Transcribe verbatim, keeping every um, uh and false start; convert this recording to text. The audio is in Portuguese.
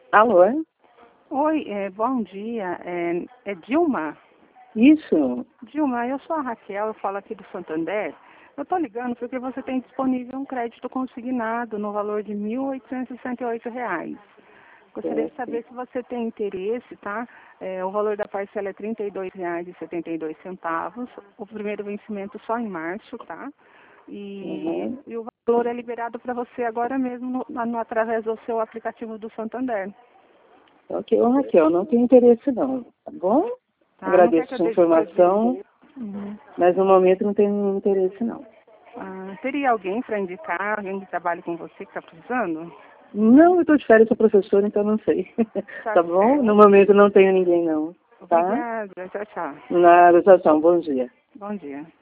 Alô? Oi, é, bom dia. É, é Dilma? Isso. Dilma, eu sou a Raquel, eu falo aqui do Santander. Eu estou ligando porque você tem disponível um crédito consignado no valor de mil oitocentos e sessenta e oito reais. Gostaria de Certo. saber se você tem interesse, tá? É, o valor da parcela é trinta e dois reais e setenta e dois centavos. O primeiro vencimento só em março, tá? E, Uhum. e o valor é liberado para você agora mesmo no, no, através do seu aplicativo do Santander. Ok, ô Raquel, não tenho interesse não, tá bom? Tá? Não quer Agradeço que a eu sua deixe seu informação, direito? Uhum. mas no momento não tenho interesse não. Ah, teria alguém para indicar, alguém que trabalhe com você que está precisando? Não, eu estou de férias, sou professora, então não sei. Tá Tá bom? No certo. momento não tenho ninguém não, tá? Obrigada. Tchau, tchau. Nada, tchau, tchau, bom dia. Bom dia.